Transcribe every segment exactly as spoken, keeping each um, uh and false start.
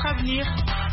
notre avenir.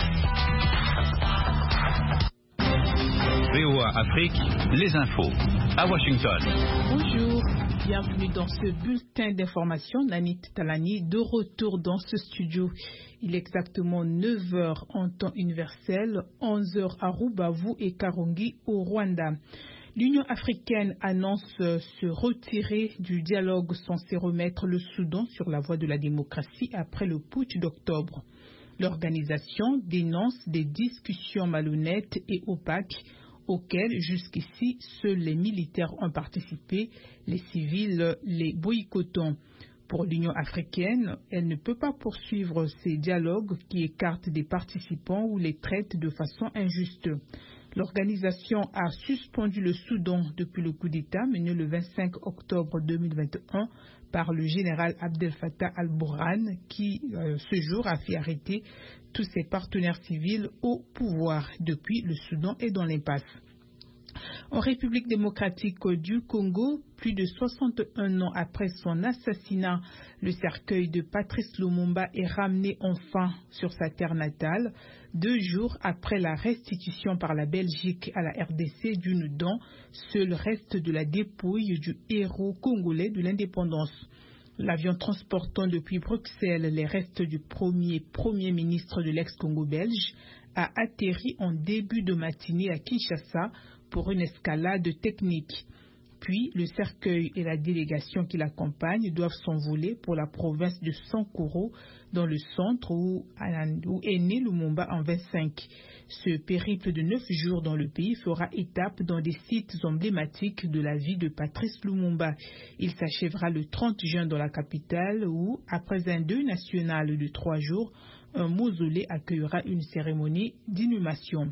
V O A Afrique, les infos, à Washington. Bonjour, bienvenue dans ce bulletin d'information. Nanit Talani, de retour dans ce studio. Il est exactement neuf heures en temps universel, onze heures à Rubavu et Karongi au Rwanda. L'Union africaine annonce se retirer du dialogue censé remettre le Soudan sur la voie de la démocratie après le putsch d'octobre. L'organisation dénonce des discussions malhonnêtes et opaques auxquelles jusqu'ici seuls les militaires ont participé, les civils les boycottant. Pour l'Union africaine, elle ne peut pas poursuivre ces dialogues qui écartent des participants ou les traitent de façon injuste. L'organisation a suspendu le Soudan depuis le coup d'État mené le vingt-cinq octobre deux mille vingt et un par le général Abdel Fattah al-Burhan qui, euh, ce jour, a fait arrêter tous ses partenaires civils au pouvoir. Depuis, le Soudan est dans l'impasse. En République démocratique du Congo, plus de soixante et un ans après son assassinat, le cercueil de Patrice Lumumba est ramené enfin sur sa terre natale, deux jours après la restitution par la Belgique à la R D C d'une dent, seul reste de la dépouille du héros congolais de l'indépendance. L'avion transportant depuis Bruxelles les restes du premier Premier ministre de l'ex-Congo belge a atterri en début de matinée à Kinshasa pour une escalade technique. Puis, le cercueil et la délégation qui l'accompagne doivent s'envoler pour la province de Sankoro, dans le centre où, où est né Lumumba en vingt-cinq. Ce périple de neuf jours dans le pays fera étape dans des sites emblématiques de la vie de Patrice Lumumba. Il s'achèvera le trente juin dans la capitale où, après un deuil national de trois jours, un mausolée accueillera une cérémonie d'inhumation.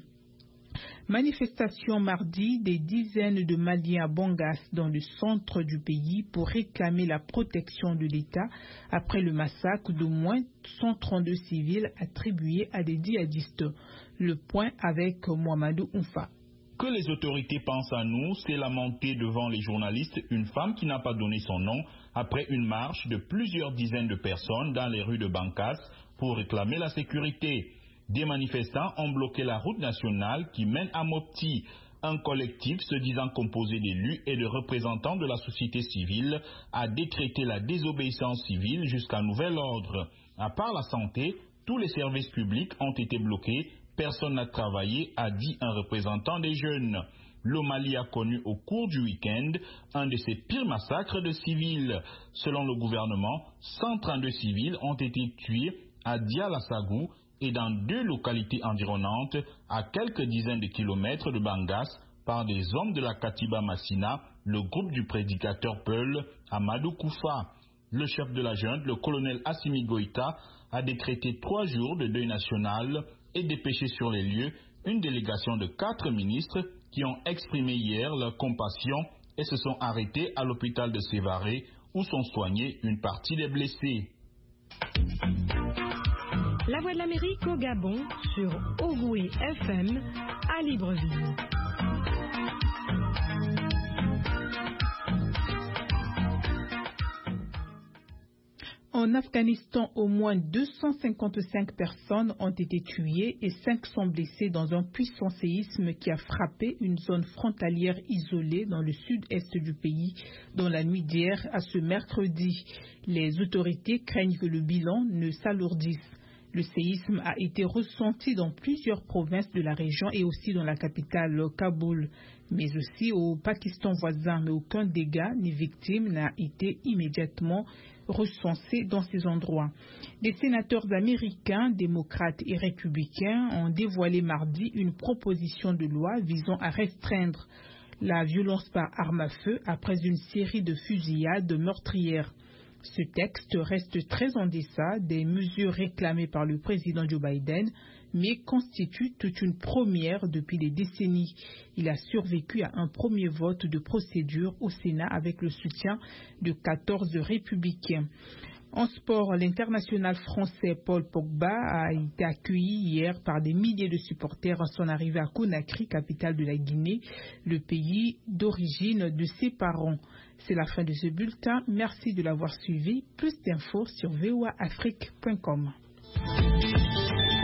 Manifestation mardi des dizaines de Maliens à Bangas dans le centre du pays pour réclamer la protection de l'État après le massacre d'au moins cent trente-deux civils attribués à des djihadistes. Le point avec Mohamedou Oumfa. Que les autorités pensent à nous, c'est lamenter devant les journalistes une femme qui n'a pas donné son nom après une marche de plusieurs dizaines de personnes dans les rues de Bangas pour réclamer la sécurité. Des manifestants ont bloqué la route nationale qui mène à Mopti. Un collectif se disant composé d'élus et de représentants de la société civile a décrété la désobéissance civile jusqu'à nouvel ordre. À part la santé, tous les services publics ont été bloqués. Personne n'a travaillé, a dit un représentant des jeunes. Le Mali a connu au cours du week-end un de ses pires massacres de civils. Selon le gouvernement, cent trente-deux civils ont été tués à Dialassagou et dans deux localités environnantes, à quelques dizaines de kilomètres de Bangas, par des hommes de la Katiba Massina, le groupe du prédicateur Peul, Amadou Koufa. Le chef de la junte, le colonel Assimi Goïta, a décrété trois jours de deuil national et dépêché sur les lieux une délégation de quatre ministres qui ont exprimé hier leur compassion et se sont arrêtés à l'hôpital de Sévaré où sont soignés une partie des blessés. La Voix de l'Amérique au Gabon sur Ogoué F M à Libreville. En Afghanistan, au moins deux cent cinquante-cinq personnes ont été tuées et cinq cents blessées dans un puissant séisme qui a frappé une zone frontalière isolée dans le sud-est du pays dans la nuit d'hier à ce mercredi. Les autorités craignent que le bilan ne s'alourdisse. Le séisme a été ressenti dans plusieurs provinces de la région et aussi dans la capitale Kaboul, mais aussi au Pakistan voisin, mais aucun dégât ni victime n'a été immédiatement recensé dans ces endroits. Des sénateurs américains, démocrates et républicains ont dévoilé mardi une proposition de loi visant à restreindre la violence par arme à feu après une série de fusillades meurtrières. Ce texte reste très en deçà des mesures réclamées par le président Joe Biden, mais constitue toute une première depuis des décennies. Il a survécu à un premier vote de procédure au Sénat avec le soutien de quatorze républicains. En sport, l'international français Paul Pogba a été accueilli hier par des milliers de supporters à son arrivée à Conakry, capitale de la Guinée, le pays d'origine de ses parents. C'est la fin de ce bulletin. Merci de l'avoir suivi. Plus d'infos sur v o a afrique point com.